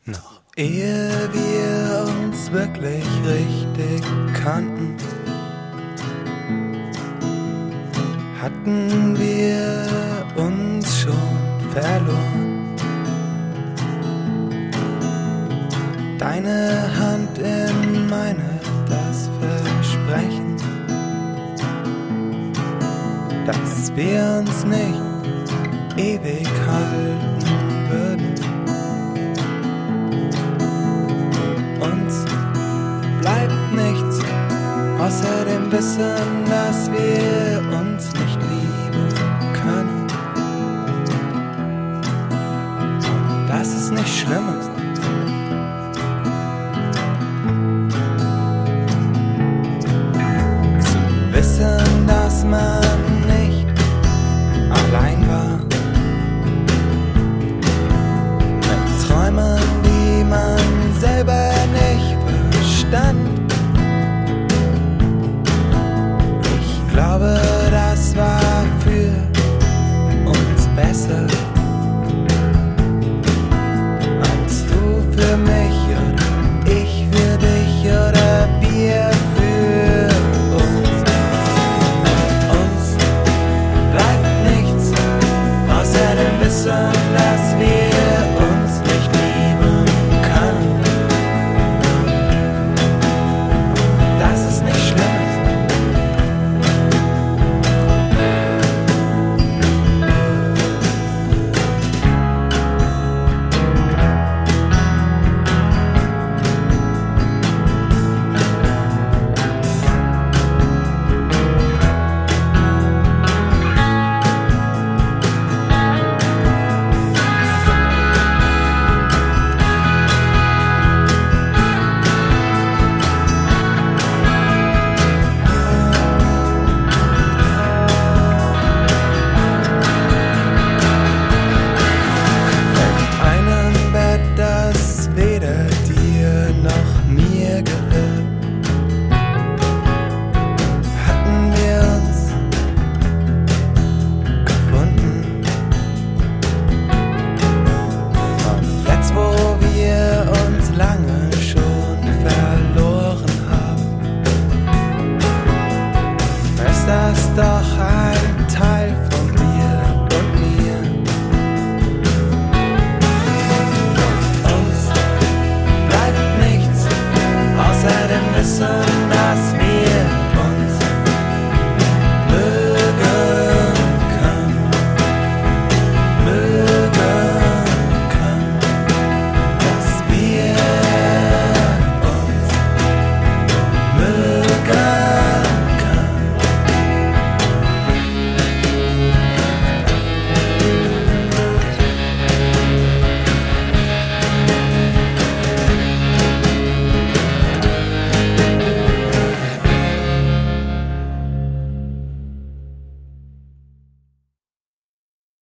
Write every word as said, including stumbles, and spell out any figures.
Noch ehe wir uns wirklich richtig kannten, hatten wir uns schon verloren. Deine Hand in meine, das Versprechen, dass wir uns nicht ewig halten würden. Uns bleibt nichts außer dem Wissen, dass wir uns nicht lieben können. Und dass es nicht schlimm ist. Zu wissen, dass man nicht allein war. Mit Träumen, die man selber nicht verstand. Ich glaube, das war für uns besser, als du für mich oder ich für dich oder wir für uns. Uns bleibt nichts außer dem Wissen, dass wir